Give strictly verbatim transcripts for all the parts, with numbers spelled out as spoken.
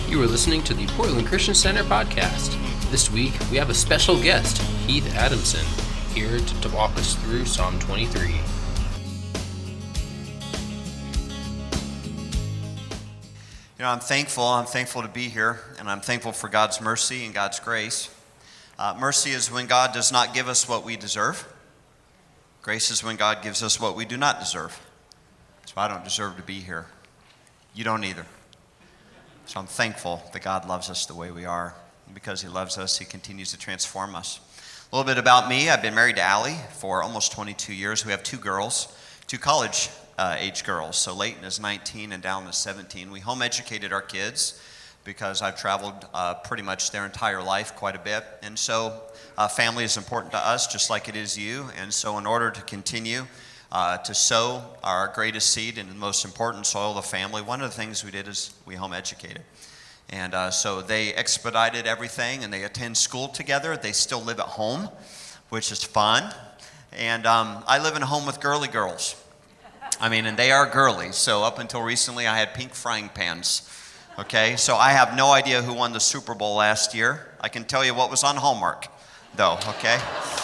You are listening to the Portland Christian Center podcast. This week, we have a special guest, Heath Adamson, here to, to walk us through Psalm twenty-three. You know, I'm thankful. I'm thankful to be here, and I'm thankful for God's mercy and God's grace. Uh, mercy is when God does not give us what we deserve. Grace is when God gives us what we do not deserve. So I don't deserve to be here. You don't either. So I'm thankful that God loves us the way we are. And because He loves us, He continues to transform us. A little bit about me. I've been married to Allie for almost twenty-two years. We have two girls, two college uh, age girls. So Leighton is nineteen and Dallin is seventeen. We home educated our kids because I've traveled uh, pretty much their entire life quite a bit. And so uh, family is important to us just like it is you. And so in order to continue Uh, to sow our greatest seed in the most important soil of the family, one of the things we did is we home educated. And uh, so they expedited everything, and they attend school together. They still live at home, which is fun. And um, I live in a home with girly girls. I mean, and they are girly. So up until recently, I had pink frying pans. Okay, so I have no idea who won the Super Bowl last year. I can tell you what was on Hallmark, though, okay?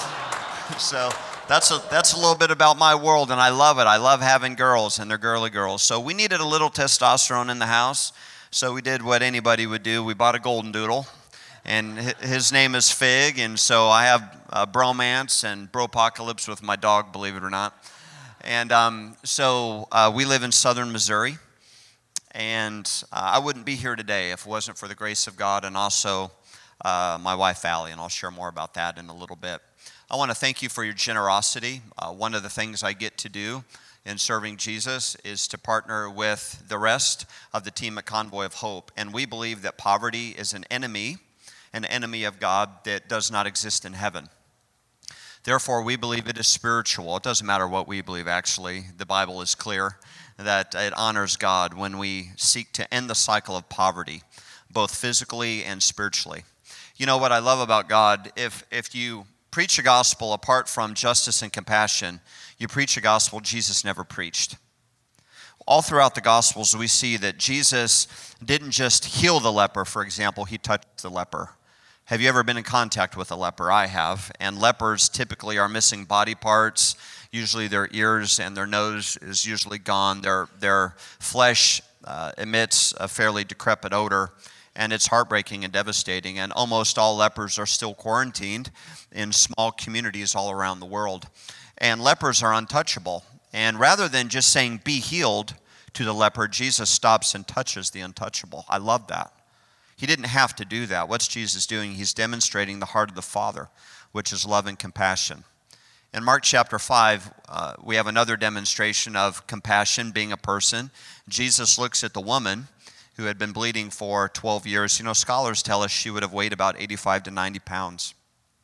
So That's a, that's a little bit about my world, and I love it. I love having girls, and they're girly girls. So we needed a little testosterone in the house, so we did what anybody would do. We bought a golden doodle, and his name is Fig, and so I have a bromance and bropocalypse with my dog, believe it or not. And um, so uh, we live in southern Missouri, and uh, I wouldn't be here today if it wasn't for the grace of God and also uh, my wife, Allie, and I'll share more about that in a little bit. I want to thank you for your generosity. Uh, one of the things I get to do in serving Jesus is to partner with the rest of the team at Convoy of Hope. And we believe that poverty is an enemy, an enemy of God that does not exist in heaven. Therefore, we believe it is spiritual. It doesn't matter what we believe, actually. The Bible is clear that it honors God when we seek to end the cycle of poverty, both physically and spiritually. You know what I love about God? If if you preach a gospel apart from justice and compassion, you preach a gospel Jesus never preached. All throughout the Gospels, we see that Jesus didn't just heal the leper, for example, he touched the leper. Have you ever been in contact with a leper? I have. And lepers typically are missing body parts. Usually their ears and their nose is usually gone. Their, their flesh uh, emits a fairly decrepit odor. And it's heartbreaking and devastating. And almost all lepers are still quarantined in small communities all around the world. And lepers are untouchable. And rather than just saying, be healed to the leper, Jesus stops and touches the untouchable. I love that. He didn't have to do that. What's Jesus doing? He's demonstrating the heart of the Father, which is love and compassion. In Mark chapter five, uh, we have another demonstration of compassion, being a person. Jesus looks at the woman who had been bleeding for twelve years. You know, scholars tell us she would have weighed about eighty-five to ninety pounds,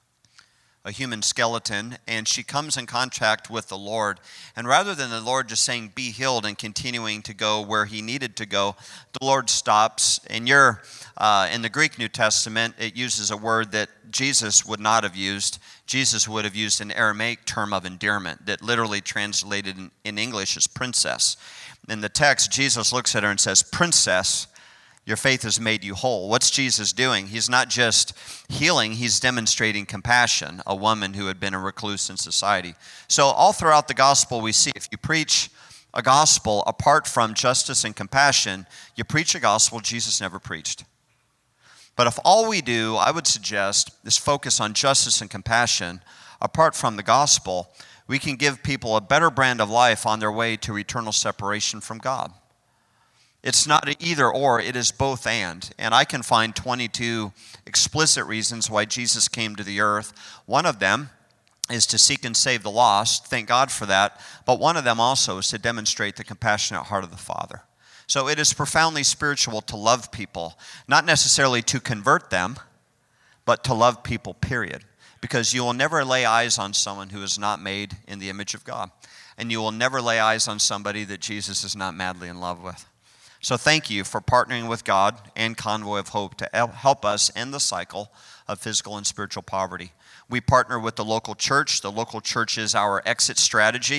a human skeleton, and she comes in contact with the Lord. And rather than the Lord just saying, be healed, and continuing to go where he needed to go, the Lord stops. In your, uh, in the Greek New Testament, it uses a word that Jesus would not have used. Jesus would have used an Aramaic term of endearment that literally translated in, in English as princess. In the text, Jesus looks at her and says, Princess, your faith has made you whole. What's Jesus doing? He's not just healing, he's demonstrating compassion, a woman who had been a recluse in society. So all throughout the gospel we see, if you preach a gospel apart from justice and compassion, you preach a gospel Jesus never preached. But if all we do, I would suggest, is focus on justice and compassion apart from the gospel, we can give people a better brand of life on their way to eternal separation from God. It's not either or, it is both and. And I can find twenty-two explicit reasons why Jesus came to the earth. One of them is to seek and save the lost. Thank God for that. But one of them also is to demonstrate the compassionate heart of the Father. So it is profoundly spiritual to love people, not necessarily to convert them, but to love people, period. Because you will never lay eyes on someone who is not made in the image of God. And you will never lay eyes on somebody that Jesus is not madly in love with. So thank you for partnering with God and Convoy of Hope to help us end the cycle of physical and spiritual poverty. We partner with the local church. The local church is our exit strategy.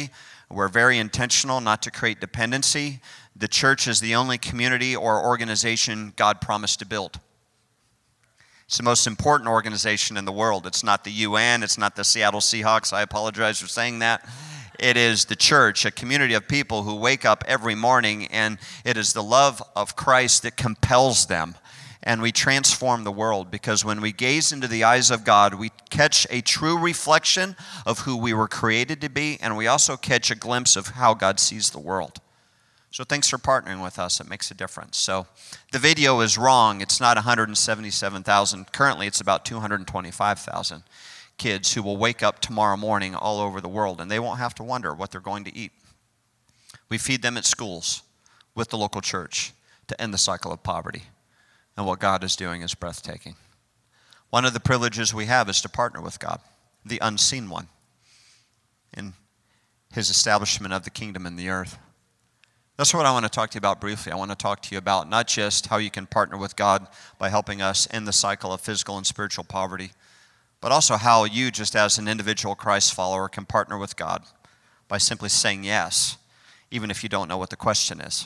We're very intentional not to create dependency. The church is the only community or organization God promised to build. It's the most important organization in the world. It's not the U N. It's not the Seattle Seahawks. I apologize for saying that. It is the church, a community of people who wake up every morning, and it is the love of Christ that compels them. And we transform the world, because when we gaze into the eyes of God, we catch a true reflection of who we were created to be, and we also catch a glimpse of how God sees the world. So thanks for partnering with us. It makes a difference. So the video is wrong. It's not one hundred seventy-seven thousand. Currently, it's about two hundred twenty-five thousand kids who will wake up tomorrow morning all over the world, and they won't have to wonder what they're going to eat. We feed them at schools with the local church to end the cycle of poverty. And what God is doing is breathtaking. One of the privileges we have is to partner with God, the unseen one, in his establishment of the kingdom in the earth. That's what I want to talk to you about briefly. I want to talk to you about not just how you can partner with God by helping us end the cycle of physical and spiritual poverty, but also how you, just as an individual Christ follower, can partner with God by simply saying yes, even if you don't know what the question is.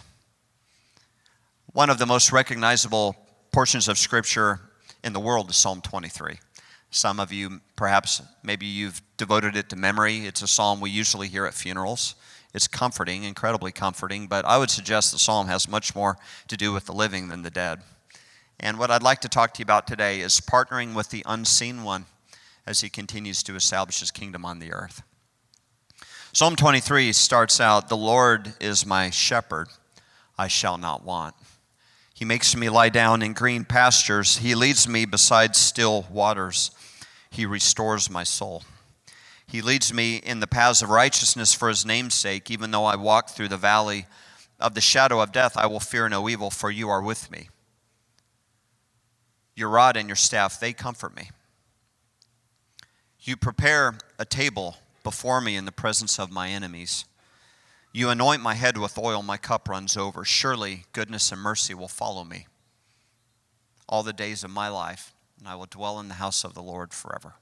One of the most recognizable portions of Scripture in the world is Psalm twenty-three. Some of you, perhaps, maybe you've devoted it to memory. It's a psalm we usually hear at funerals. It's comforting, incredibly comforting, but I would suggest the psalm has much more to do with the living than the dead. And what I'd like to talk to you about today is partnering with the unseen one as he continues to establish his kingdom on the earth. Psalm twenty-three starts out, "The Lord is my shepherd, I shall not want. He makes me lie down in green pastures. He leads me beside still waters. He restores my soul. He leads me in the paths of righteousness for his name's sake. Even though I walk through the valley of the shadow of death, I will fear no evil, for you are with me. Your rod and your staff, they comfort me. You prepare a table before me in the presence of my enemies. You anoint my head with oil, my cup runs over. Surely goodness and mercy will follow me all the days of my life, and I will dwell in the house of the Lord forever."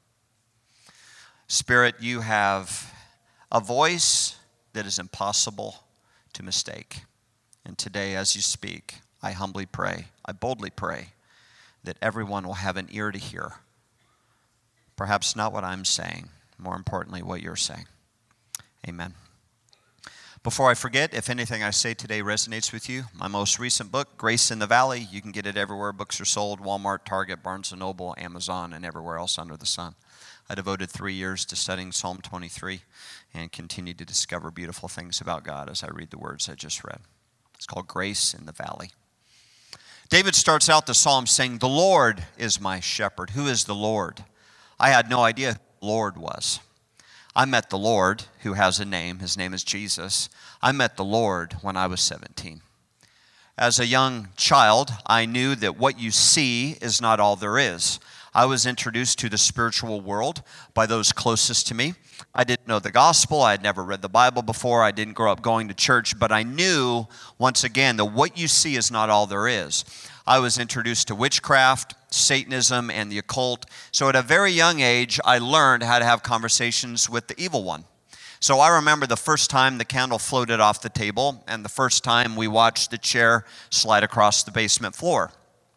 Spirit, you have a voice that is impossible to mistake. And today, as you speak, I humbly pray, I boldly pray, that everyone will have an ear to hear. Perhaps not what I'm saying, more importantly, what you're saying. Amen. Before I forget, if anything I say today resonates with you, my most recent book, Grace in the Valley, you can get it everywhere books are sold, Walmart, Target, Barnes and Noble, Amazon, and everywhere else under the sun. I devoted three years to studying Psalm twenty-three and continue to discover beautiful things about God as I read the words I just read. It's called Grace in the Valley. David starts out the psalm saying, "The Lord is my shepherd." Who is the Lord? I had no idea who the Lord was. I met the Lord, who has a name. His name is Jesus. I met the Lord when I was seventeen. As a young child, I knew that what you see is not all there is. I was introduced to the spiritual world by those closest to me. I didn't know the gospel. I had never read the Bible before. I didn't grow up going to church, but I knew, once again, that what you see is not all there is. I was introduced to witchcraft, Satanism, and the occult. So at a very young age, I learned how to have conversations with the evil one. So I remember the first time the candle floated off the table and the first time we watched the chair slide across the basement floor.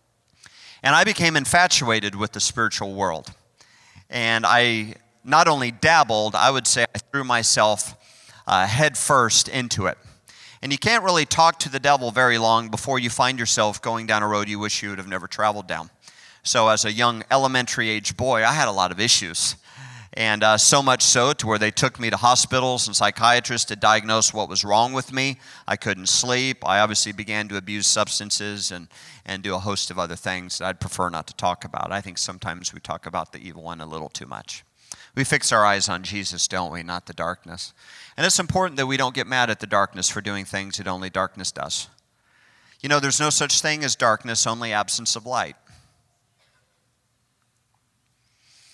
And I became infatuated with the spiritual world. And I not only dabbled, I would say I threw myself uh, head first into it. And you can't really talk to the devil very long before you find yourself going down a road you wish you would have never traveled down. So as a young elementary age boy, I had a lot of issues. And uh, so much so to where they took me to hospitals and psychiatrists to diagnose what was wrong with me. I couldn't sleep. I obviously began to abuse substances and, and do a host of other things that I'd prefer not to talk about. I think sometimes we talk about the evil one a little too much. We fix our eyes on Jesus, don't we, not the darkness. And it's important that we don't get mad at the darkness for doing things that only darkness does. You know, there's no such thing as darkness, only absence of light.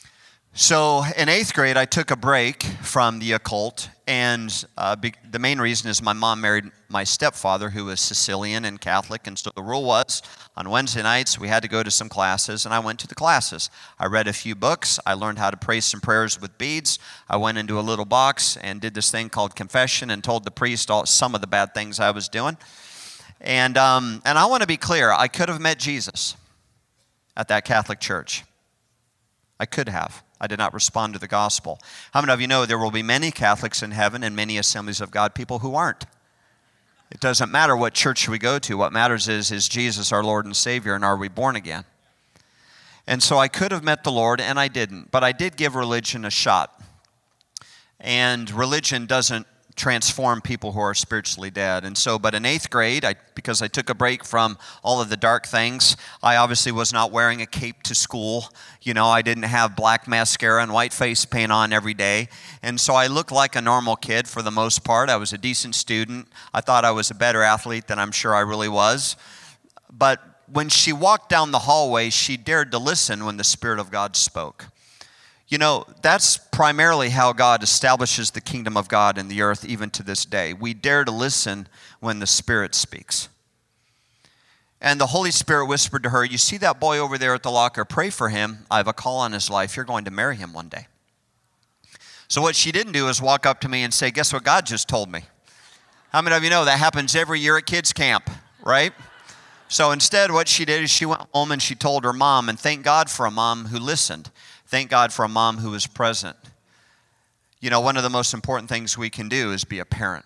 So in eighth grade, I took a break from the occult, and uh, be, the main reason is my mom married my stepfather, who was Sicilian and Catholic, and so the rule was on Wednesday nights we had to go to some classes, and I went to the classes. I read a few books. I learned how to pray some prayers with beads. I went into a little box and did this thing called confession and told the priest all, some of the bad things I was doing. And, um, and I want to be clear, I could have met Jesus at that Catholic church. I could have. I did not respond to the gospel. How many of you know there will be many Catholics in heaven and many Assemblies of God people who aren't? It doesn't matter what church we go to. What matters is, is Jesus our Lord and Savior, and are we born again? And so I could have met the Lord, and I didn't. But I did give religion a shot. And religion doesn't transform people who are spiritually dead. And so, but in eighth grade, I, because I took a break from all of the dark things, I obviously was not wearing a cape to school. You know, I didn't have black mascara and white face paint on every day. And so I looked like a normal kid for the most part. I was a decent student. I thought I was a better athlete than I'm sure I really was. But when she walked down the hallway, she dared to listen when the Spirit of God spoke. You know, that's primarily how God establishes the kingdom of God in the earth even to this day. We dare to listen when the Spirit speaks. And the Holy Spirit whispered to her, "You see that boy over there at the locker? Pray for him. I have a call on his life. You're going to marry him one day." So what she didn't do is walk up to me and say, "Guess what God just told me?" How many of you know that happens every year at kids camp, right? So instead what she did is she went home and she told her mom, and thank God for a mom who listened. Thank God for a mom who was present. You know, one of the most important things we can do is be a parent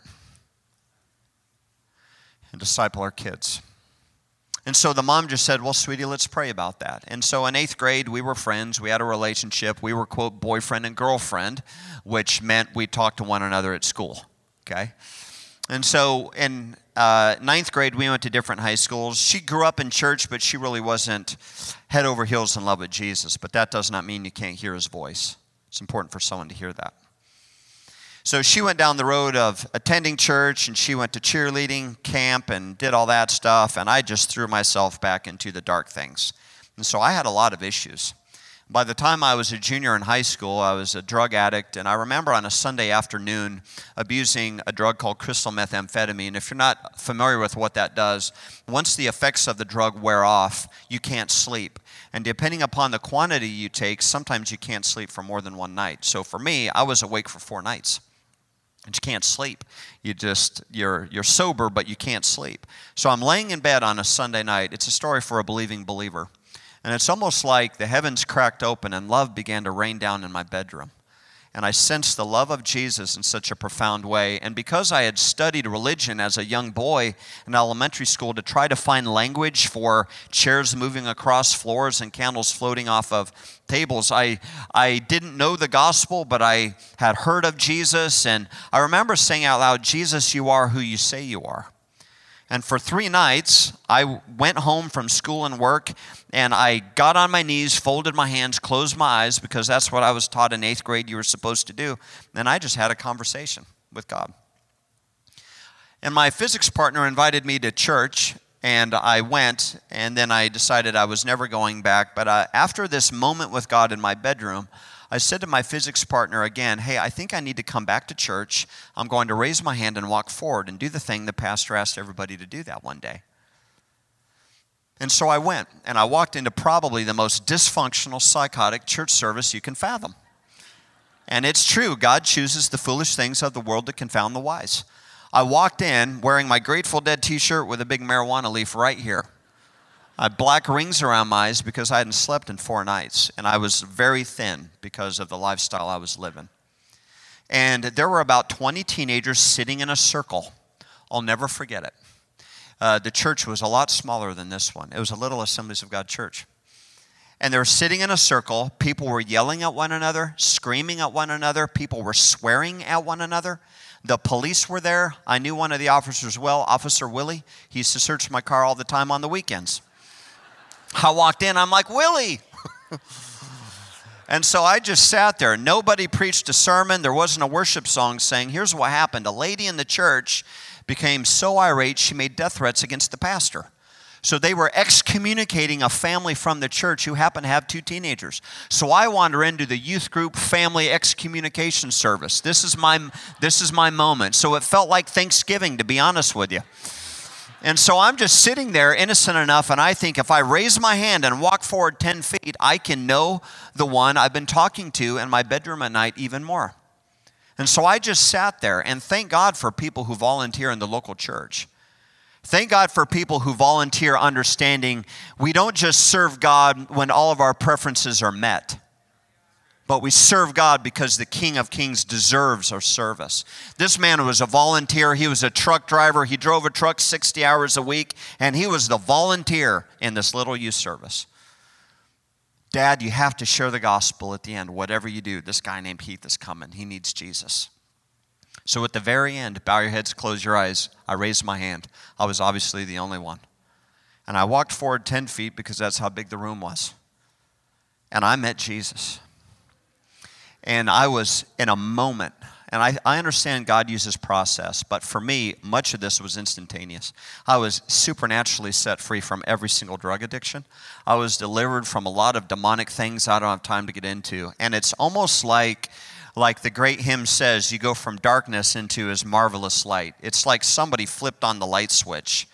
and disciple our kids. And so the mom just said, "Well, sweetie, let's pray about that." And so in eighth grade, we were friends. We had a relationship. We were, quote, boyfriend and girlfriend, which meant we talked to one another at school, okay? And so in uh, ninth grade, we went to different high schools. She grew up in church, but she really wasn't head over heels in love with Jesus. But that does not mean you can't hear his voice. It's important for someone to hear that. So she went down the road of attending church, and she went to cheerleading camp and did all that stuff, and I just threw myself back into the dark things. And so I had a lot of issues. By the time I was a junior in high school, I was a drug addict, and I remember on a Sunday afternoon abusing a drug called crystal methamphetamine. If you're not familiar with what that does, once the effects of the drug wear off, you can't sleep. And depending upon the quantity you take, sometimes you can't sleep for more than one night. So for me, I was awake for four nights. And you can't sleep. You just, you're you're sober, but you can't sleep. So I'm laying in bed on a Sunday night. It's a story for a believing believer. And it's almost like the heavens cracked open and love began to rain down in my bedroom. And I sensed the love of Jesus in such a profound way. And because I had studied religion as a young boy in elementary school to try to find language for chairs moving across floors and candles floating off of tables, I, I didn't know the gospel, but I had heard of Jesus. And I remember saying out loud, "Jesus, you are who you say you are." And for three nights, I went home from school and work, and I got on my knees, folded my hands, closed my eyes, because that's what I was taught in eighth grade you were supposed to do. And I just had a conversation with God. And my physics partner invited me to church, and I went, and then I decided I was never going back. But uh, after this moment with God in my bedroom, I said to my physics partner again, "Hey, I think I need to come back to church. I'm going to raise my hand and walk forward and do the thing the pastor asked everybody to do that one day." And so I went, and I walked into probably the most dysfunctional, psychotic church service you can fathom. And it's true, God chooses the foolish things of the world to confound the wise. I walked in wearing my Grateful Dead t-shirt with a big marijuana leaf right here. I had black rings around my eyes because I hadn't slept in four nights, and I was very thin because of the lifestyle I was living. And there were about twenty teenagers sitting in a circle. I'll never forget it. Uh, the church was a lot smaller than this one. It was a little Assemblies of God church. And they were sitting in a circle. People were yelling at one another, screaming at one another. People were swearing at one another. The police were there. I knew one of the officers well, Officer Willie. He used to search my car all the time on the weekends. I walked in, I'm like, "Willie!" And so I just sat there. Nobody preached a sermon. There wasn't a worship song saying, "Here's what happened." A lady in the church became so irate, she made death threats against the pastor. So they were excommunicating a family from the church who happened to have two teenagers. So I wander into the youth group family excommunication service. This is my, this is my moment. So it felt like Thanksgiving, to be honest with you. And so I'm just sitting there innocent enough, and I think if I raise my hand and walk forward ten feet, I can know the one I've been talking to in my bedroom at night even more. And so I just sat there, and thank God for people who volunteer in the local church. Thank God for people who volunteer understanding we don't just serve God when all of our preferences are met, but we serve God because the King of Kings deserves our service. This man was a volunteer. He was a truck driver. He drove a truck sixty hours a week, and he was the volunteer in this little youth service. Dad, you have to share the gospel at the end. Whatever you do, this guy named Heath is coming. He needs Jesus. So at the very end, bow your heads, close your eyes. I raised my hand. I was obviously the only one. And I walked forward ten feet because that's how big the room was. And I met Jesus. And I was in a moment, and I, I understand God uses process, but for me, much of this was instantaneous. I was supernaturally set free from every single drug addiction. I was delivered from a lot of demonic things I don't have time to get into. And it's almost like, like the great hymn says, you go from darkness into his marvelous light. It's like somebody flipped on the light switch,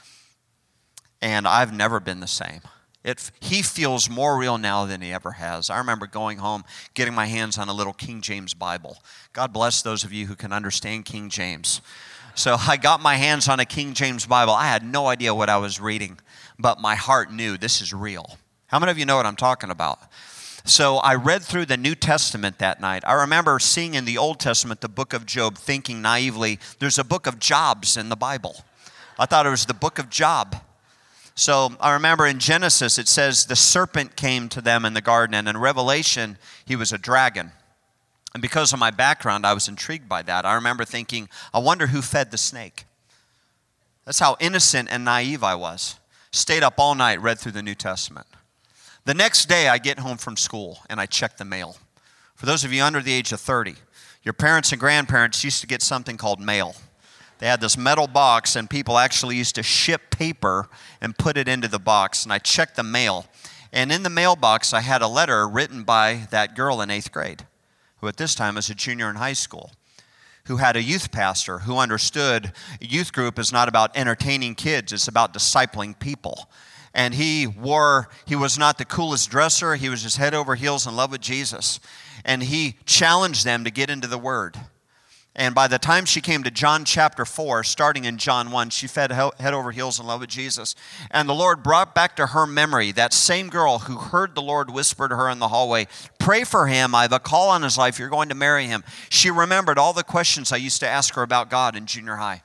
and I've never been the same. It, he feels more real now than he ever has. I remember going home, getting my hands on a little King James Bible. God bless those of you who can understand King James. So I got my hands on a King James Bible. I had no idea what I was reading, but my heart knew this is real. How many of you know what I'm talking about? So I read through the New Testament that night. I remember seeing in the Old Testament the book of Job, thinking naively, there's a book of Jobs in the Bible. I thought it was the book of Job. So I remember in Genesis it says the serpent came to them in the garden, and in Revelation he was a dragon. And because of my background, I was intrigued by that. I remember thinking, I wonder who fed the snake. That's how innocent and naive I was. Stayed up all night, read through the New Testament. The next day I get home from school and I check the mail. For those of you under the age of thirty, your parents and grandparents used to get something called mail. They had this metal box, and people actually used to ship paper and put it into the box. And I checked the mail. And in the mailbox, I had a letter written by that girl in eighth grade, who at this time was a junior in high school, who had a youth pastor who understood youth group is not about entertaining kids, it's about discipling people. And he wore, he was not the coolest dresser. He was just head over heels in love with Jesus. And he challenged them to get into the Word. And by the time she came to John chapter four, starting in John one, she fed head over heels in love with Jesus. And the Lord brought back to her memory that same girl who heard the Lord whisper to her in the hallway, pray for him, I have a call on his life, you're going to marry him. She remembered all the questions I used to ask her about God in junior high.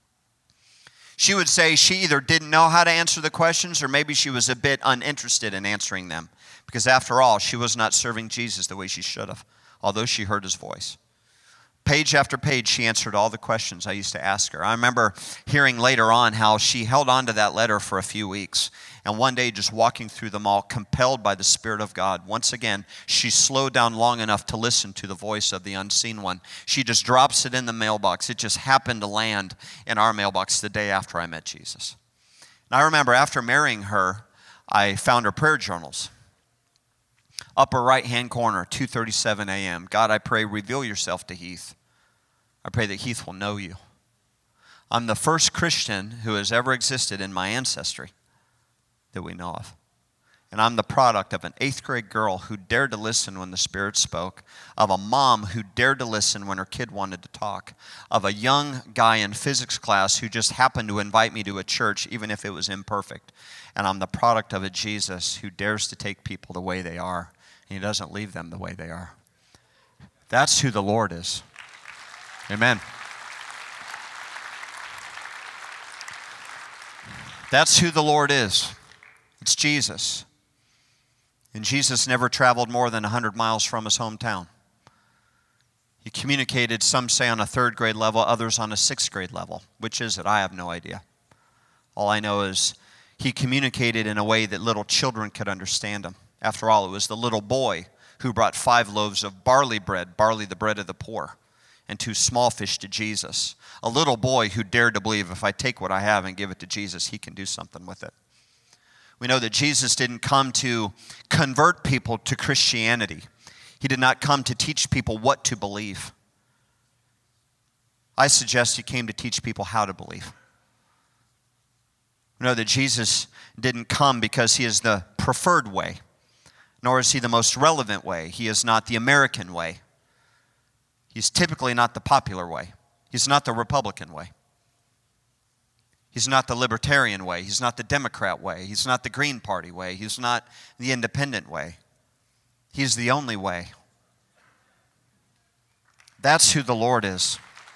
She would say she either didn't know how to answer the questions, or maybe she was a bit uninterested in answering them. Because after all, she was not serving Jesus the way she should have, although she heard his voice. Page after page, she answered all the questions I used to ask her. I remember hearing later on how she held on to that letter for a few weeks. And one day, just walking through the mall, compelled by the Spirit of God, once again, she slowed down long enough to listen to the voice of the unseen one. She just drops it in the mailbox. It just happened to land in our mailbox the day after I met Jesus. And I remember after marrying her, I found her prayer journals. Upper right-hand corner, two thirty-seven a.m. God, I pray, reveal yourself to Heath. I pray that Heath will know you. I'm the first Christian who has ever existed in my ancestry that we know of. And I'm the product of an eighth grade girl who dared to listen when the Spirit spoke, of a mom who dared to listen when her kid wanted to talk, of a young guy in physics class who just happened to invite me to a church even if it was imperfect. And I'm the product of a Jesus who dares to take people the way they are. He doesn't leave them the way they are. That's who the Lord is. Amen. That's who the Lord is. It's Jesus. And Jesus never traveled more than one hundred miles from his hometown. He communicated, some say on a third grade level, others on a sixth grade level. Which is it? I have no idea. All I know is he communicated in a way that little children could understand him. After all, it was the little boy who brought five loaves of barley bread, barley the bread of the poor, and two small fish to Jesus. A little boy who dared to believe if I take what I have and give it to Jesus, he can do something with it. We know that Jesus didn't come to convert people to Christianity. He did not come to teach people what to believe. I suggest he came to teach people how to believe. We know that Jesus didn't come because he is the preferred way, nor is he the most relevant way. He is not the American way. He's typically not the popular way. He's not the Republican way. He's not the libertarian way. He's not the Democrat way. He's not the Green Party way. He's not the independent way. He's the only way. That's who the Lord is.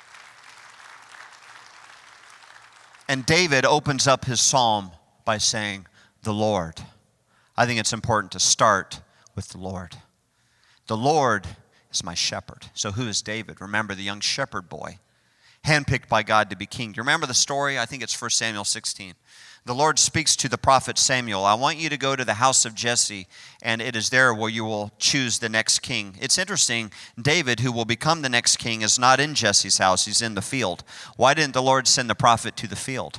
And David opens up his psalm by saying, the Lord. I think it's important to start with the Lord. The Lord is my shepherd. So who is David? Remember the young shepherd boy, handpicked by God to be king. Do you remember the story? I think it's First Samuel sixteen. The Lord speaks to the prophet Samuel. I want you to go to the house of Jesse, and it is there where you will choose the next king. It's interesting, David, who will become the next king, is not in Jesse's house. He's in the field. Why didn't the Lord send the prophet to the field?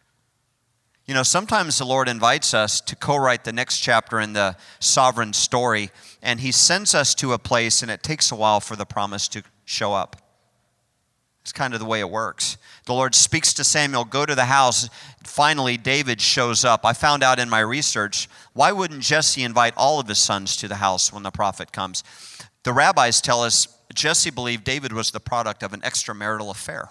You know, sometimes the Lord invites us to co-write the next chapter in the sovereign story, and he sends us to a place, and it takes a while for the promise to show up. It's kind of the way it works. The Lord speaks to Samuel, go to the house. Finally, David shows up. I found out in my research, why wouldn't Jesse invite all of his sons to the house when the prophet comes? The rabbis tell us Jesse believed David was the product of an extramarital affair.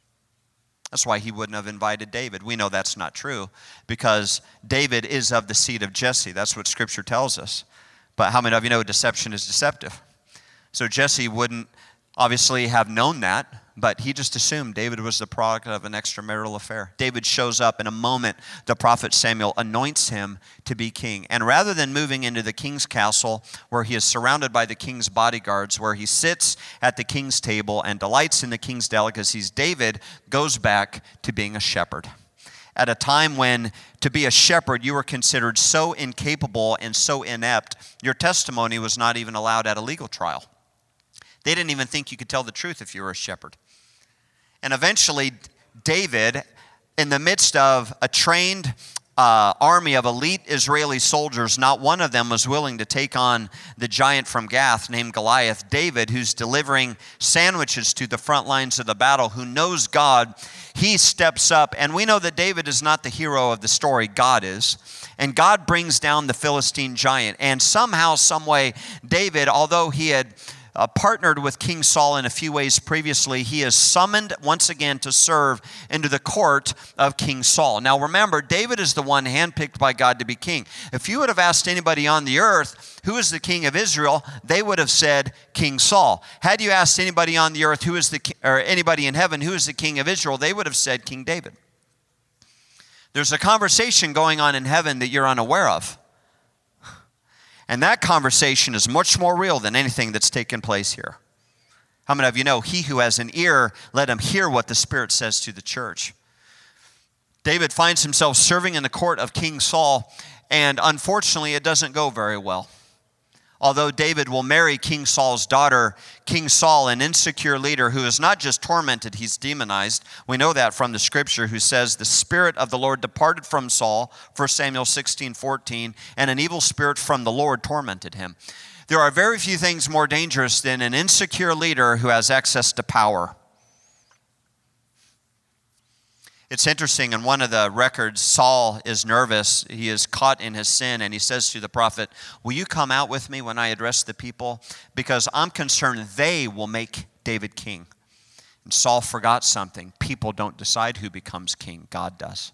That's why he wouldn't have invited David. We know that's not true because David is of the seed of Jesse. That's what Scripture tells us. But how many of you know deception is deceptive? So Jesse wouldn't obviously have known that, but he just assumed David was the product of an extramarital affair. David shows up in a moment. The prophet Samuel anoints him to be king. And rather than moving into the king's castle, where he is surrounded by the king's bodyguards, where he sits at the king's table and delights in the king's delicacies, David goes back to being a shepherd. At a time when to be a shepherd, you were considered so incapable and so inept, your testimony was not even allowed at a legal trial. They didn't even think you could tell the truth if you were a shepherd. And eventually, David, in the midst of a trained uh, army of elite Israeli soldiers, not one of them was willing to take on the giant from Gath named Goliath. David, who's delivering sandwiches to the front lines of the battle, who knows God, he steps up. And we know that David is not the hero of the story. God is. And God brings down the Philistine giant. And somehow, some way, David, although he had Uh, partnered with King Saul in a few ways previously, he is summoned once again to serve into the court of King Saul. Now remember, David is the one handpicked by God to be king. If you would have asked anybody on the earth, who is the king of Israel, they would have said King Saul. Had you asked anybody on the earth, who is the ki- or anybody in heaven, who is the king of Israel, they would have said King David. There's a conversation going on in heaven that you're unaware of. And that conversation is much more real than anything that's taken place here. How many of you know, he who has an ear, let him hear what the Spirit says to the church? David finds himself serving in the court of King Saul, and unfortunately it doesn't go very well. Although David will marry King Saul's daughter, King Saul, an insecure leader who is not just tormented, he's demonized. We know that from the scripture, who says, the Spirit of the Lord departed from Saul, First Samuel sixteen fourteen, and an evil spirit from the Lord tormented him. There are very few things more dangerous than an insecure leader who has access to power. It's interesting, in one of the records, Saul is nervous. He is caught in his sin, and he says to the prophet, will you come out with me when I address the people? Because I'm concerned they will make David king. And Saul forgot something. People don't decide who becomes king. God does.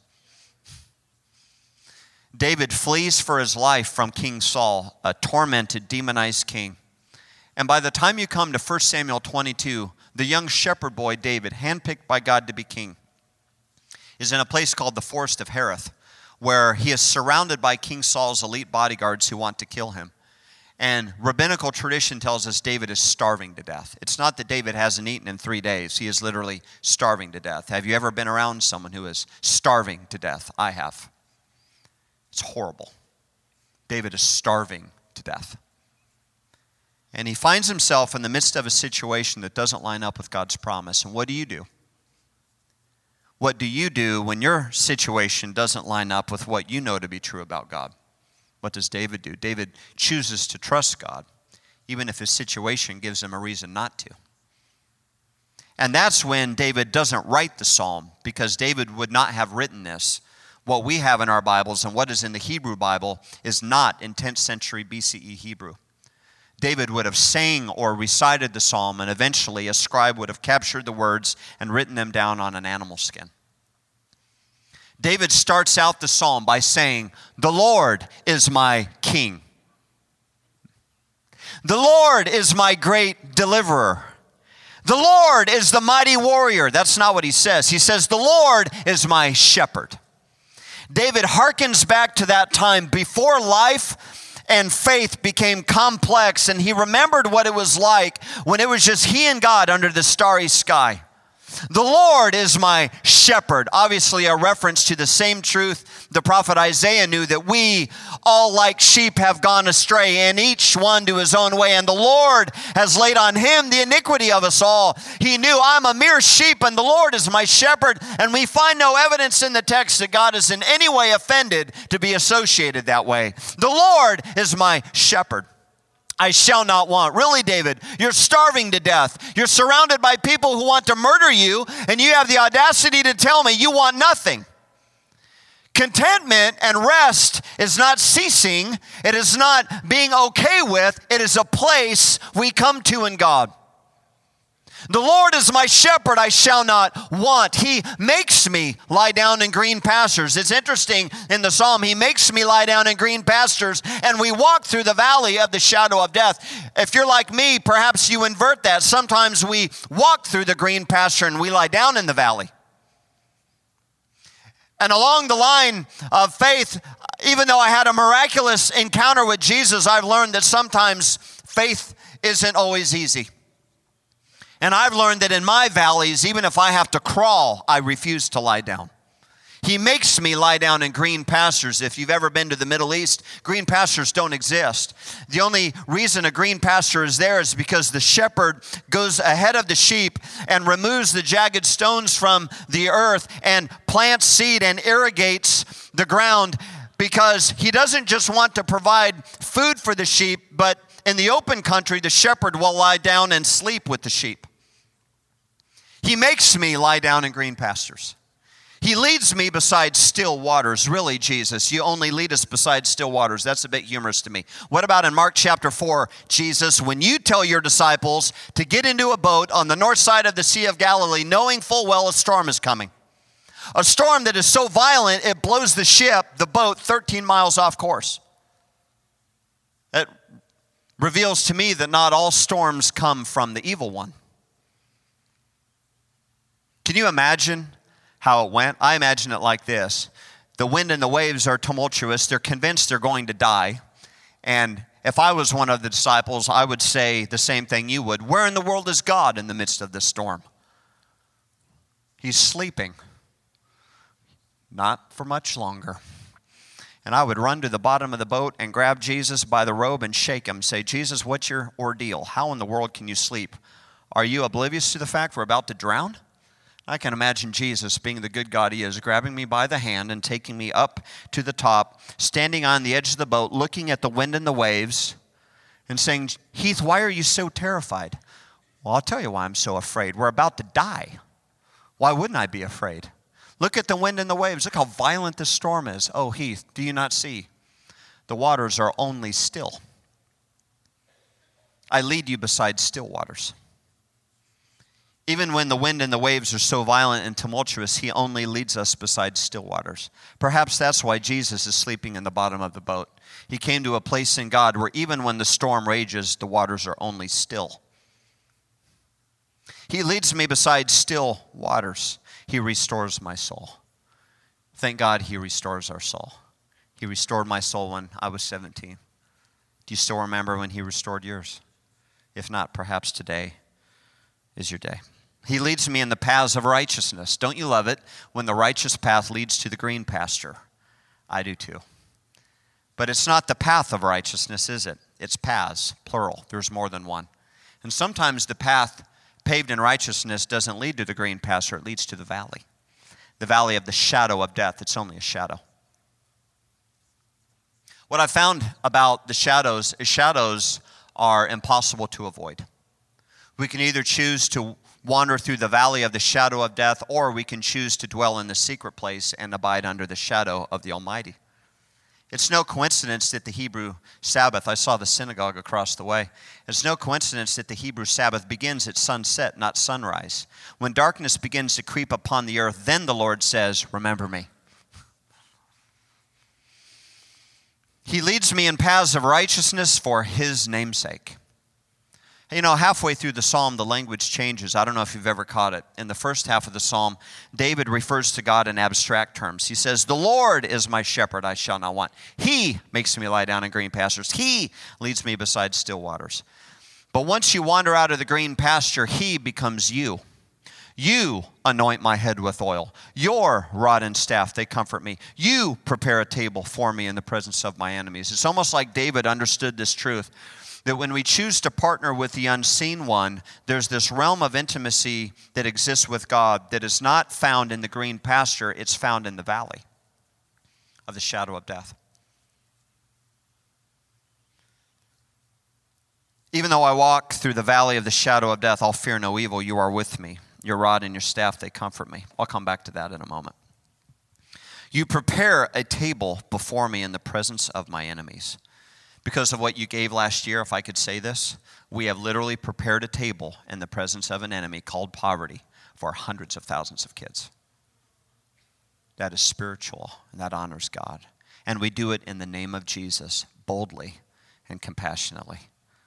David flees for his life from King Saul, a tormented, demonized king. And by the time you come to First Samuel twenty-two, the young shepherd boy David, handpicked by God to be king, is in a place called the Forest of Hereth, where he is surrounded by King Saul's elite bodyguards who want to kill him. And rabbinical tradition tells us David is starving to death. It's not that David hasn't eaten in three days. He is literally starving to death. Have you ever been around someone who is starving to death? I have. It's horrible. David is starving to death. And he finds himself in the midst of a situation that doesn't line up with God's promise. And what do you do? What do you do when your situation doesn't line up with what you know to be true about God? What does David do? David chooses to trust God, even if his situation gives him a reason not to. And that's when David doesn't write the psalm, because David would not have written this. What we have in our Bibles and what is in the Hebrew Bible is not in tenth century B C E Hebrew. David would have sang or recited the psalm, and eventually a scribe would have captured the words and written them down on an animal skin. David starts out the psalm by saying, "The Lord is my king. The Lord is my great deliverer. The Lord is the mighty warrior." That's not what he says. He says, "The Lord is my shepherd." David hearkens back to that time before life and faith became complex, and he remembered what it was like when it was just he and God under the starry sky. The Lord is my shepherd. Obviously a reference to the same truth the prophet Isaiah knew, that we all like sheep have gone astray, and each one to his own way, and the Lord has laid on him the iniquity of us all. He knew, I'm a mere sheep and the Lord is my shepherd, and we find no evidence in the text that God is in any way offended to be associated that way. The Lord is my shepherd. I shall not want. Really, David, you're starving to death. You're surrounded by people who want to murder you, and you have the audacity to tell me you want nothing. Contentment and rest is not ceasing. It is not being okay with. It is a place we come to in God. The Lord is my shepherd, I shall not want. He makes me lie down in green pastures. It's interesting in the psalm, he makes me lie down in green pastures, and we walk through the valley of the shadow of death. If you're like me, perhaps you invert that. Sometimes we walk through the green pasture and we lie down in the valley. And along the line of faith, even though I had a miraculous encounter with Jesus, I've learned that sometimes faith isn't always easy. And I've learned that in my valleys, even if I have to crawl, I refuse to lie down. He makes me lie down in green pastures. If you've ever been to the Middle East, green pastures don't exist. The only reason a green pasture is there is because the shepherd goes ahead of the sheep and removes the jagged stones from the earth and plants seed and irrigates the ground, because he doesn't just want to provide food for the sheep, but in the open country, the shepherd will lie down and sleep with the sheep. He makes me lie down in green pastures. He leads me beside still waters. Really, Jesus, you only lead us beside still waters. That's a bit humorous to me. What about in Mark chapter four, Jesus, when you tell your disciples to get into a boat on the north side of the Sea of Galilee, knowing full well a storm is coming. A storm that is so violent, it blows the ship, the boat, thirteen miles off course. It reveals to me that not all storms come from the evil one. Can you imagine how it went? I imagine it like this. The wind and the waves are tumultuous. They're convinced they're going to die. And if I was one of the disciples, I would say the same thing you would. Where in the world is God in the midst of this storm? He's sleeping. Not for much longer. And I would run to the bottom of the boat and grab Jesus by the robe and shake him. Say, Jesus, what's your ordeal? How in the world can you sleep? Are you oblivious to the fact we're about to drown? I can imagine Jesus, being the good God he is, grabbing me by the hand and taking me up to the top, standing on the edge of the boat, looking at the wind and the waves, and saying, Heath, why are you so terrified? Well, I'll tell you why I'm so afraid. We're about to die. Why wouldn't I be afraid? Look at the wind and the waves. Look how violent this storm is. Oh, Heath, do you not see? The waters are only still. I lead you beside still waters. Even when the wind and the waves are so violent and tumultuous, he only leads us beside still waters. Perhaps that's why Jesus is sleeping in the bottom of the boat. He came to a place in God where even when the storm rages, the waters are only still. He leads me beside still waters. He restores my soul. Thank God he restores our soul. He restored my soul when I was seventeen. Do you still remember when he restored yours? If not, perhaps today is your day. He leads me in the paths of righteousness. Don't you love it when the righteous path leads to the green pasture? I do too. But it's not the path of righteousness, is it? It's paths, plural. There's more than one. And sometimes the path paved in righteousness doesn't lead to the green pasture. It leads to the valley. the valley of the shadow of death. It's only a shadow. What I found about the shadows is shadows are impossible to avoid. We can either choose to wander through the valley of the shadow of death, or we can choose to dwell in the secret place and abide under the shadow of the Almighty. It's no coincidence that the Hebrew Sabbath, I saw the synagogue across the way, it's no coincidence that the Hebrew Sabbath begins at sunset, not sunrise. When darkness begins to creep upon the earth, then the Lord says, remember me. He leads me in paths of righteousness for his namesake. You know, halfway through the psalm, the language changes. I don't know if you've ever caught it. In the first half of the psalm, David refers to God in abstract terms. He says, the Lord is my shepherd, I shall not want. He makes me lie down in green pastures. He leads me beside still waters. But once you wander out of the green pasture, he becomes you. You anoint my head with oil. Your rod and staff, they comfort me. You prepare a table for me in the presence of my enemies. It's almost like David understood this truth, that when we choose to partner with the unseen one, there's this realm of intimacy that exists with God that is not found in the green pasture, it's found in the valley of the shadow of death. Even though I walk through the valley of the shadow of death, I'll fear no evil. You are with me. Your rod and your staff, they comfort me. I'll come back to that in a moment. You prepare a table before me in the presence of my enemies. Because of what you gave last year, if I could say this, we have literally prepared a table in the presence of an enemy called poverty for hundreds of thousands of kids. That is spiritual, and that honors God. And we do it in the name of Jesus, boldly and compassionately.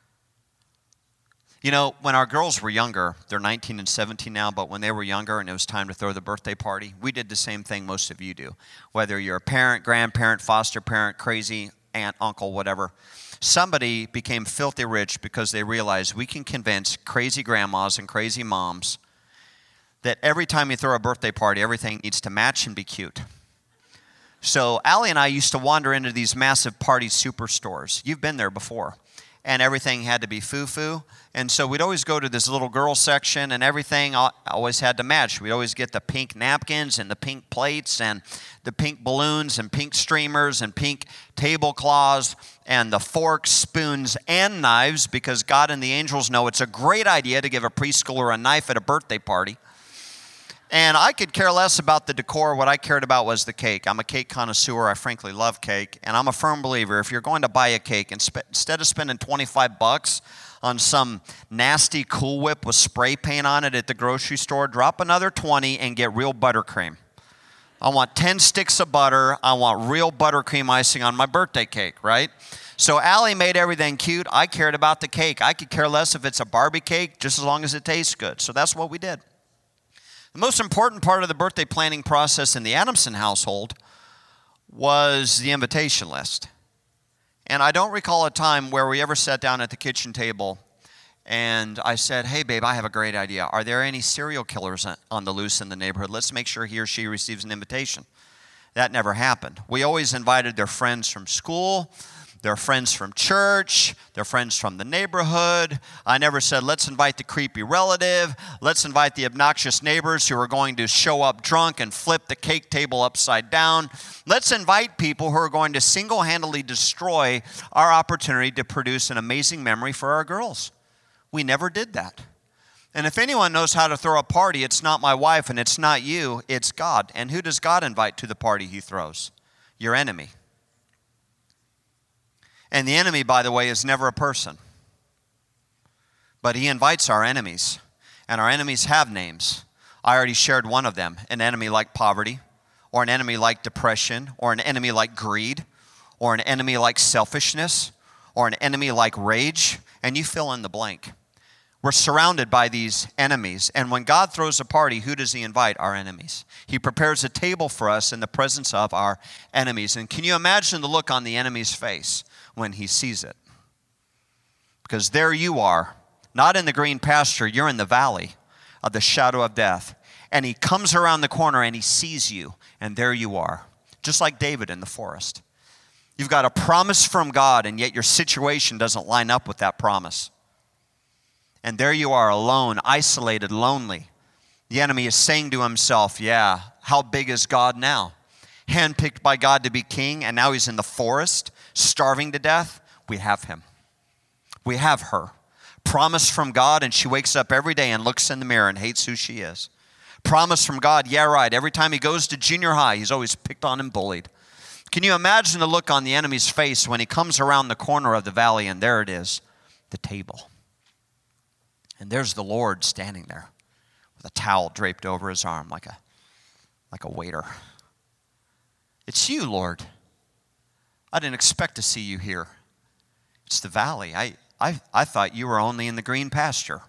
You know, when our girls were younger, they're nineteen and seventeen now, but when they were younger and it was time to throw the birthday party, we did the same thing most of you do. Whether you're a parent, grandparent, foster parent, crazy aunt, uncle, whatever, somebody became filthy rich because they realized we can convince crazy grandmas and crazy moms that every time you throw a birthday party, everything needs to match and be cute. So Allie and I used to wander into these massive party superstores. You've been there before. And everything had to be foo-foo. And so we'd always go to this little girl section, and everything always had to match. We'd always get the pink napkins and the pink plates and the pink balloons and pink streamers and pink tablecloths and the forks, spoons, and knives, because God and the angels know it's a great idea to give a preschooler a knife at a birthday party. And I could care less about the decor. What I cared about was the cake. I'm a cake connoisseur. I frankly love cake. And I'm a firm believer, if you're going to buy a cake, instead of spending twenty-five bucks on some nasty Cool Whip with spray paint on it at the grocery store, drop another twenty and get real buttercream. I want ten sticks of butter. I want real buttercream icing on my birthday cake, right? So Allie made everything cute. I cared about the cake. I could care less if it's a Barbie cake, just as long as it tastes good. So that's what we did. The most important part of the birthday planning process in the Adamson household was the invitation list. And I don't recall a time where we ever sat down at the kitchen table and I said, hey, babe, I have a great idea. Are there any serial killers on the loose in the neighborhood? Let's make sure he or she receives an invitation. That never happened. We always invited their friends from school, their friends from church, their friends from the neighborhood. I never said, let's invite the creepy relative. Let's invite the obnoxious neighbors who are going to show up drunk and flip the cake table upside down. Let's invite people who are going to single-handedly destroy our opportunity to produce an amazing memory for our girls. We never did that. And if anyone knows how to throw a party, it's not my wife and it's not you, it's God. And who does God invite to the party he throws? Your enemy. And the enemy, by the way, is never a person. But he invites our enemies. And our enemies have names. I already shared one of them. An enemy like poverty, or an enemy like depression, or an enemy like greed, or an enemy like selfishness, or an enemy like rage. And you fill in the blank. We're surrounded by these enemies. And when God throws a party, who does he invite? Our enemies. He prepares a table for us in the presence of our enemies. And can you imagine the look on the enemy's face when he sees it? Because there you are, not in the green pasture, you're in the valley of the shadow of death. And he comes around the corner and he sees you, and there you are, just like David in the forest. You've got a promise from God, and yet your situation doesn't line up with that promise. And there you are, alone, isolated, lonely. The enemy is saying to himself, yeah, how big is God now? Handpicked by God to be king, and now he's in the forest, starving to death. We have him. We have her. Promise from God, and she wakes up every day and looks in the mirror and hates who she is. Promise from God, yeah, right. Every time he goes to junior high, he's always picked on and bullied. Can you imagine the look on the enemy's face when he comes around the corner of the valley, and there it is, the table. And there's the Lord standing there with a towel draped over his arm like a, like a waiter. It's you, Lord. I didn't expect to see you here. It's the valley. I, I, I thought you were only in the green pasture.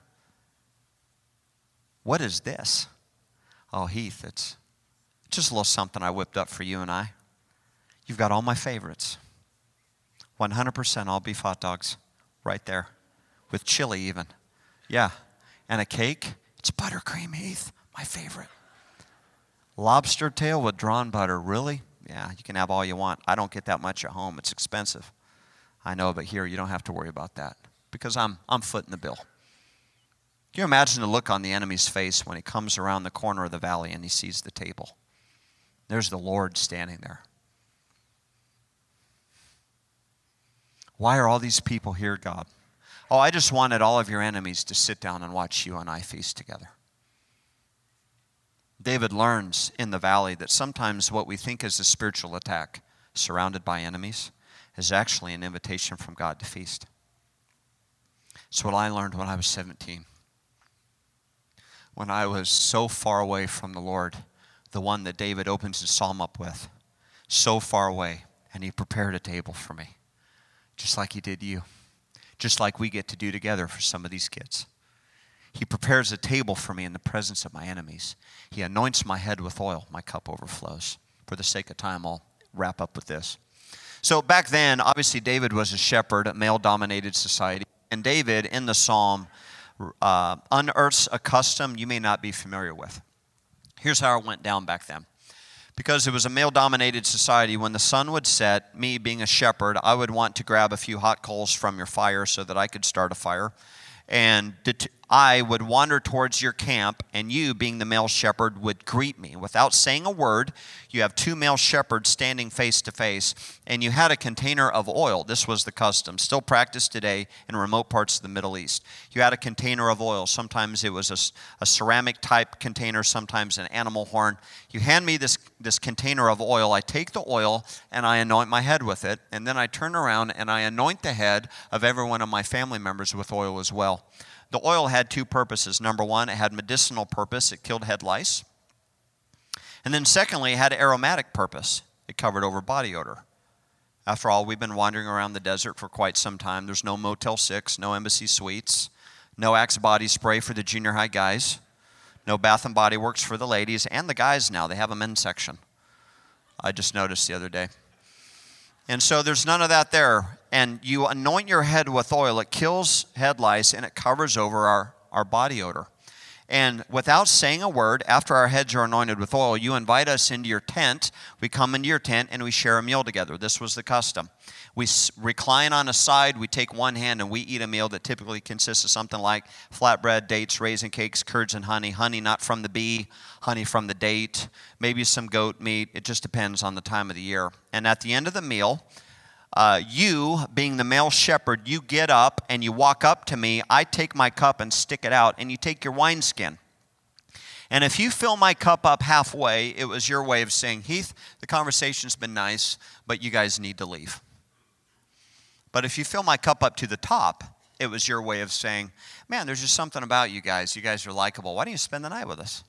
What is this? Oh, Heath, it's just a little something I whipped up for you and I. You've got all my favorites. one hundred percent all beef hot dogs right there with chili even. Yeah, and a cake. It's buttercream, Heath, my favorite. Lobster tail with drawn butter, really? Yeah, you can have all you want. I don't get that much at home. It's expensive. I know, but here you don't have to worry about that because I'm I'm footing the bill. Can you imagine the look on the enemy's face when he comes around the corner of the valley and he sees the table? There's the Lord standing there. Why are all these people here, God? Oh, I just wanted all of your enemies to sit down and watch you and I feast together. David learns in the valley that sometimes what we think is a spiritual attack, surrounded by enemies, is actually an invitation from God to feast. It's what I learned when I was seventeen. When I was so far away from the Lord, the one that David opens his psalm up with, so far away, and he prepared a table for me, just like he did you, just like we get to do together for some of these kids. He prepares a table for me in the presence of my enemies. He anoints my head with oil. My cup overflows. For the sake of time, I'll wrap up with this. So back then, obviously, David was a shepherd, a male-dominated society. And David, in the psalm, uh, unearths a custom you may not be familiar with. Here's how it went down back then. Because it was a male-dominated society, when the sun would set, me being a shepherd, I would want to grab a few hot coals from your fire so that I could start a fire. And I would wander towards your camp, and you, being the male shepherd, would greet me. Without saying a word, you have two male shepherds standing face to face, and you had a container of oil. This was the custom, still practiced today in remote parts of the Middle East. You had a container of oil. Sometimes it was a, a ceramic-type container, sometimes an animal horn. You hand me this, this container of oil. I take the oil, and I anoint my head with it, and then I turn around, and I anoint the head of every one of my family members with oil as well. The oil had two purposes. Number one, it had medicinal purpose. It killed head lice. And then secondly, it had aromatic purpose. It covered over body odor. After all, we've been wandering around the desert for quite some time. There's no Motel six, no Embassy Suites, no Axe body spray for the junior high guys, no Bath and Body Works for the ladies, and the guys now. They have a men's section. I just noticed the other day. And so there's none of that there. And you anoint your head with oil. It kills head lice, and it covers over our, our body odor. And without saying a word, after our heads are anointed with oil, you invite us into your tent. We come into your tent, and we share a meal together. This was the custom. We recline on a side. We take one hand, and we eat a meal that typically consists of something like flatbread, dates, raisin cakes, curds, and honey. Honey not from the bee, honey from the date, maybe some goat meat. It just depends on the time of the year. And at the end of the meal, Uh, you, being the male shepherd, you get up and you walk up to me. I take my cup and stick it out, and you take your wineskin. And if you fill my cup up halfway, it was your way of saying, Heath, the conversation's been nice, but you guys need to leave. But if you fill my cup up to the top, it was your way of saying, man, there's just something about you guys. You guys are likable. Why don't you spend the night with us?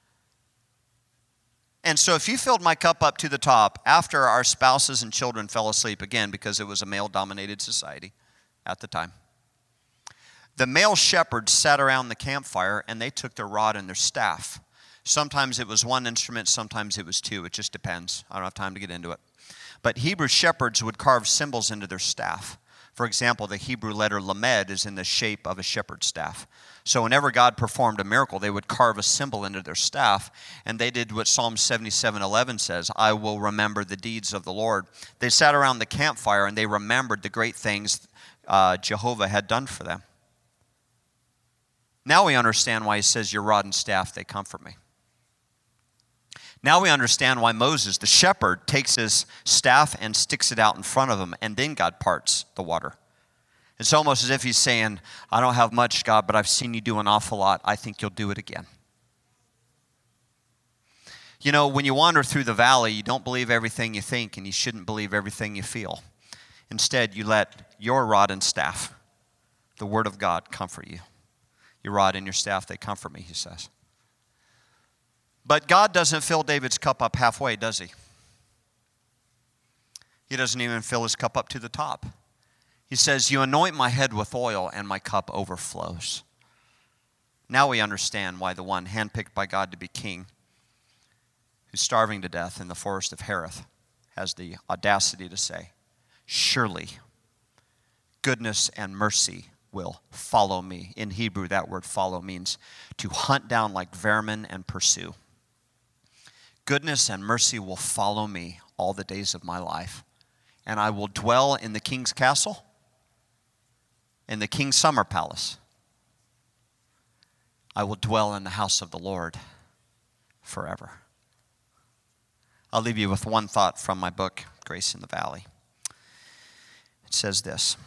And so if you filled my cup up to the top after our spouses and children fell asleep, again, because it was a male-dominated society at the time, the male shepherds sat around the campfire and they took their rod and their staff. Sometimes it was one instrument, sometimes it was two. It just depends. I don't have time to get into it. But Hebrew shepherds would carve symbols into their staff. For example, the Hebrew letter lamed is in the shape of a shepherd's staff. So whenever God performed a miracle, they would carve a symbol into their staff, and they did what Psalm seventy-seven eleven says, I will remember the deeds of the Lord. They sat around the campfire, and they remembered the great things uh, Jehovah had done for them. Now we understand why he says, your rod and staff, they comfort me. Now we understand why Moses, the shepherd, takes his staff and sticks it out in front of him, and then God parts the water. It's almost as if he's saying, I don't have much, God, but I've seen you do an awful lot. I think you'll do it again. You know, when you wander through the valley, you don't believe everything you think, and you shouldn't believe everything you feel. Instead, you let your rod and staff, the word of God, comfort you. Your rod and your staff, they comfort me, he says. But God doesn't fill David's cup up halfway, does he? He doesn't even fill his cup up to the top. He says, you anoint my head with oil and my cup overflows. Now we understand why the one handpicked by God to be king, who's starving to death in the forest of Hereth, has the audacity to say, surely goodness and mercy will follow me. In Hebrew, that word follow means to hunt down like vermin and pursue. Goodness and mercy will follow me all the days of my life, and I will dwell in the king's castle, in the king's summer palace. I will dwell in the house of the Lord forever. I'll leave you with one thought from my book, Grace in the Valley. It says this: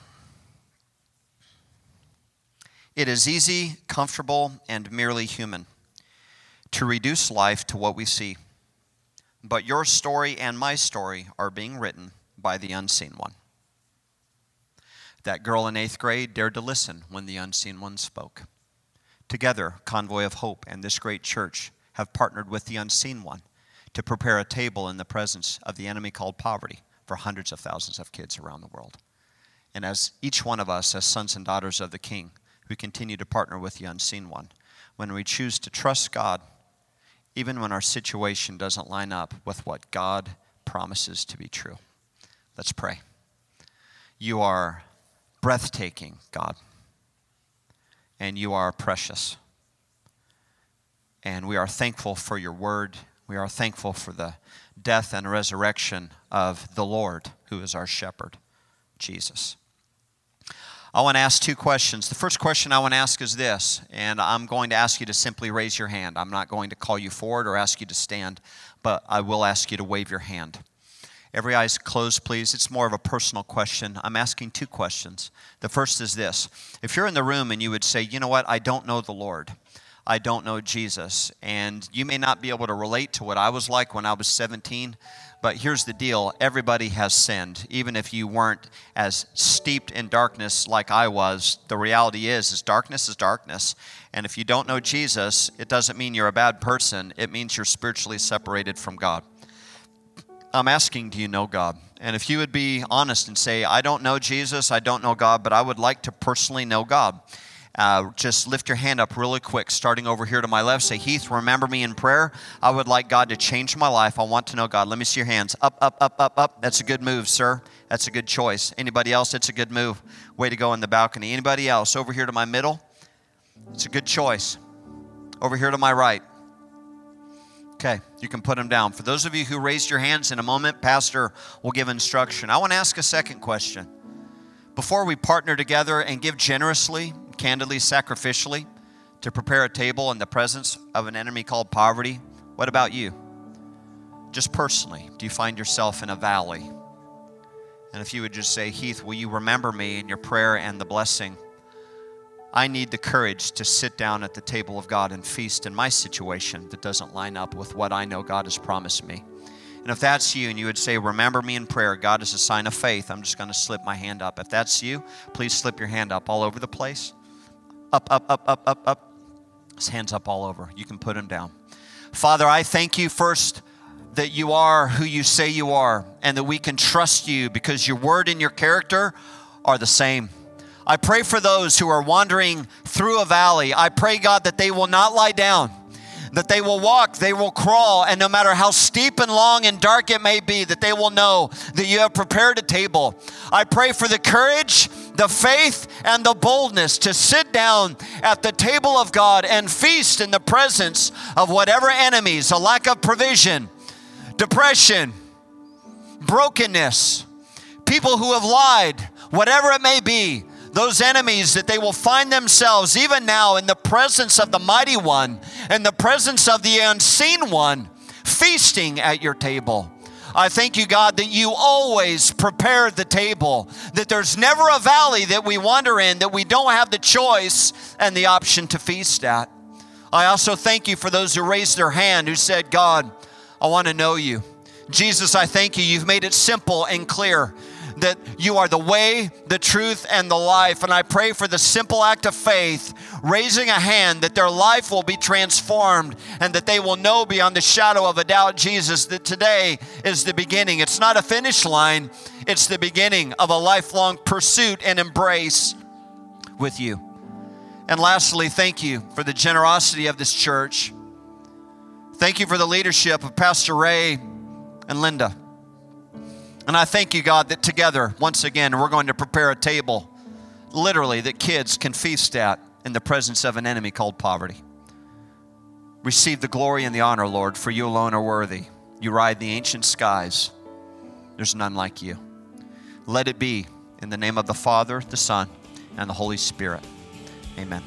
it is easy, comfortable, and merely human to reduce life to what we see. But your story and my story are being written by the unseen one. That girl in eighth grade dared to listen when the unseen one spoke. Together, Convoy of Hope and this great church have partnered with the unseen one to prepare a table in the presence of the enemy called poverty for hundreds of thousands of kids around the world. And as each one of us, as sons and daughters of the King, we continue to partner with the unseen one, when we choose to trust God, even when our situation doesn't line up with what God promises to be true. Let's pray. You are breathtaking, God, and you are precious. And we are thankful for your word. We are thankful for the death and resurrection of the Lord, who is our shepherd, Jesus. I want to ask two questions. The first question I want to ask is this, and I'm going to ask you to simply raise your hand. I'm not going to call you forward or ask you to stand, but I will ask you to wave your hand. Every eye's closed, please. It's more of a personal question. I'm asking two questions. The first is this: if you're in the room and you would say, you know what, I don't know the Lord, I don't know Jesus, and you may not be able to relate to what I was like when I was seventeen, but here's the deal: everybody has sinned. Even if you weren't as steeped in darkness like I was, the reality is, is darkness is darkness. And if you don't know Jesus, it doesn't mean you're a bad person. It means you're spiritually separated from God. I'm asking, do you know God? And if you would be honest and say, I don't know Jesus, I don't know God, but I would like to personally know God. Uh, just lift your hand up really quick, starting over here to my left. Say, Heath, remember me in prayer. I would like God to change my life. I want to know God. Let me see your hands. Up, up, up, up, up. That's a good move, sir. That's a good choice. Anybody else? It's a good move. Way to go in the balcony. Anybody else? Over here to my middle. It's a good choice. Over here to my right. Okay, you can put them down. For those of you who raised your hands, in a moment, Pastor will give instruction. I want to ask a second question. Before we partner together and give generously, candidly, sacrificially, to prepare a table in the presence of an enemy called poverty, what about you? Just personally, do you find yourself in a valley? And if you would just say, Heath, will you remember me in your prayer and the blessing? I need the courage to sit down at the table of God and feast in my situation that doesn't line up with what I know God has promised me. And if that's you and you would say, remember me in prayer, God is a sign of faith, I'm just going to slip my hand up. If that's you, please slip your hand up all over the place. Up, up, up, up, up, up. His hands up all over. You can put them down. Father, I thank you first that you are who you say you are, and that we can trust you because your word and your character are the same. I pray for those who are wandering through a valley. I pray, God, that they will not lie down, that they will walk, they will crawl, and no matter how steep and long and dark it may be, that they will know that you have prepared a table. I pray for the courage, the faith, and the boldness to sit down at the table of God and feast in the presence of whatever enemies, a lack of provision, depression, brokenness, people who have lied, whatever it may be, those enemies, that they will find themselves even now in the presence of the mighty one, in the presence of the unseen one, feasting at your table. I thank you, God, that you always prepare the table, that there's never a valley that we wander in that we don't have the choice and the option to feast at. I also thank you for those who raised their hand, who said, God, I want to know you. Jesus, I thank you. You've made it simple and clear that you are the way, the truth, and the life. And I pray for the simple act of faith, raising a hand, that their life will be transformed and that they will know beyond the shadow of a doubt, Jesus, that today is the beginning. It's not a finish line. It's the beginning of a lifelong pursuit and embrace with you. And lastly, thank you for the generosity of this church. Thank you for the leadership of Pastor Ray and Linda. And I thank you, God, that together, once again, we're going to prepare a table, literally, that kids can feast at in the presence of an enemy called poverty. Receive the glory and the honor, Lord, for you alone are worthy. You ride the ancient skies. There's none like you. Let it be in the name of the Father, the Son, and the Holy Spirit. Amen.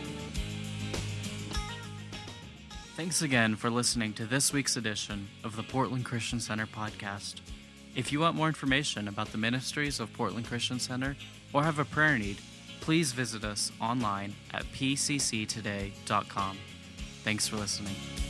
Thanks again for listening to this week's edition of the Portland Christian Center podcast. If you want more information about the ministries of Portland Christian Center or have a prayer need, please visit us online at p c c today dot com. Thanks for listening.